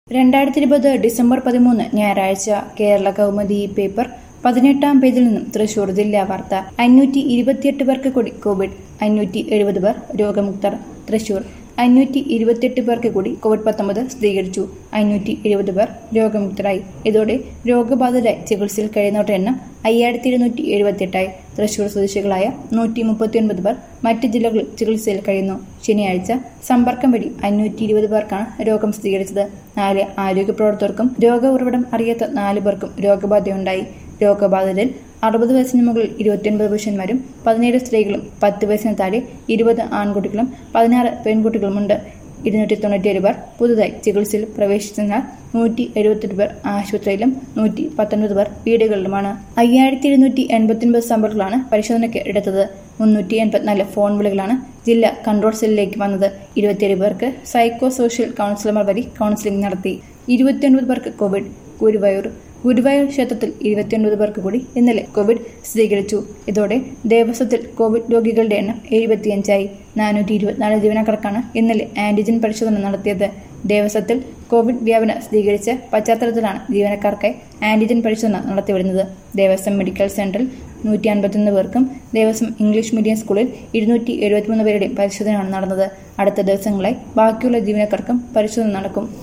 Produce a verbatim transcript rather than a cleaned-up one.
രണ്ടായിരത്തി ഇരുപത് ഡിസംബർ പതിമൂന്ന് ഞായറാഴ്ച കേരള കൗമുദി പേപ്പർ പതിനെട്ടാം പേജിൽ നിന്നും തൃശൂർ ജില്ലാ വാർത്ത. അഞ്ഞൂറ്റി ഇരുപത്തിയെട്ട് പേർക്ക് കൂടി കോവിഡ്, അഞ്ഞൂറ്റി എഴുപത് പേർ രോഗമുക്തർ. തൃശൂർ അഞ്ഞൂറ്റി ഇരുപത്തിയെട്ട് പേർക്ക് കൂടി കോവിഡ് പത്തൊമ്പത് സ്ഥിരീകരിച്ചു. അഞ്ഞൂറ്റി എഴുപത് പേർ രോഗമുക്തരായി. ഇതോടെ രോഗബാധിതരായി ചികിത്സയിൽ കഴിയുന്നവരുടെ എണ്ണം അയ്യായിരത്തി ഇരുന്നൂറ്റി എഴുപത്തിയെട്ടായി. തൃശൂർ സ്വദേശികളായ നൂറ്റി മുപ്പത്തിയൊൻപത് പേർ മറ്റ് ജില്ലകളിൽ ചികിത്സയിൽ കഴിയുന്നു. ശനിയാഴ്ച സമ്പർക്കം വഴി അഞ്ഞൂറ്റി ഇരുപത് പേർക്കാണ് രോഗം സ്ഥിരീകരിച്ചത്. നാല് ആരോഗ്യ പ്രവർത്തകർക്കും രോഗ ഉറവിടം അറിയാത്ത നാല് പേർക്കും രോഗബാധയുണ്ടായി. രോഗബാധിതരിൽ അറുപത് വയസ്സിന് മുകളിൽ ഇരുപത്തിയൊൻപത് പുരുഷന്മാരും പതിനേഴ് സ്ത്രീകളും പത്ത് വയസ്സിന് താഴെ ഇരുപത് ആൺകുട്ടികളും പതിനാറ് പെൺകുട്ടികളുമുണ്ട്. ഇരുന്നൂറ്റി തൊണ്ണൂറ്റിയേഴ് പേർ പുതുതായി ചികിത്സയിൽ പ്രവേശിച്ചതിനാൽ നൂറ്റി എഴുപത്തെട്ട് പേർ ആശുപത്രിയിലും നൂറ്റി പത്തൊൻപത് പേർ വീടുകളിലുമാണ്. അയ്യായിരത്തി ഇരുന്നൂറ്റി എൺപത്തിയൊൻപത് സാമ്പിളുകളാണ് പരിശോധനയ്ക്ക് എടുത്തത്. മുന്നൂറ്റി എൺപത്തിനാല് ഫോൺ വിളികളാണ് ജില്ലാ കൺട്രോൾ സെല്ലിലേക്ക് വന്നത്. ഇരുപത്തിയേഴ് പേർക്ക് സൈക്കോ സോഷ്യൽ കൗൺസിലർമാർ വഴി കൗൺസിലിംഗ് നടത്തി. ഇരുപത്തിയൊൻപത് പേർക്ക് കോവിഡ്. ഗുരുവായൂർ ഗുരുവായൂർ ക്ഷേത്രത്തിൽ ഇരുപത്തിയൊൻപത് പേർക്ക് കൂടി ഇന്നലെ കോവിഡ് സ്ഥിരീകരിച്ചു. ഇതോടെ ദേവസ്വത്തിൽ കോവിഡ് രോഗികളുടെ എണ്ണം എഴുപത്തിയഞ്ചായി. നാനൂറ്റി ഇരുപത്തിനാല് ജീവനക്കാർക്കാണ് ഇന്നലെ ആന്റിജൻ പരിശോധന നടത്തിയത്. ദേവസ്വത്തിൽ കോവിഡ് വ്യാപനം സ്ഥിരീകരിച്ച പശ്ചാത്തലത്തിലാണ് ജീവനക്കാർക്കായി ആന്റിജൻ പരിശോധന നടത്തിവരുന്നത്. ദേവസ്വം മെഡിക്കൽ സെന്ററിൽ നൂറ്റി അൻപത്തിയൊന്ന് പേർക്കും ദേവസ്വം ഇംഗ്ലീഷ് മീഡിയം സ്കൂളിൽ ഇരുന്നൂറ്റി എഴുപത്തിമൂന്ന് പേരുടെയും പരിശോധനയാണ് നടന്നത്. അടുത്ത ദിവസങ്ങളായി ബാക്കിയുള്ള ജീവനക്കാർക്കും പരിശോധന നടക്കും.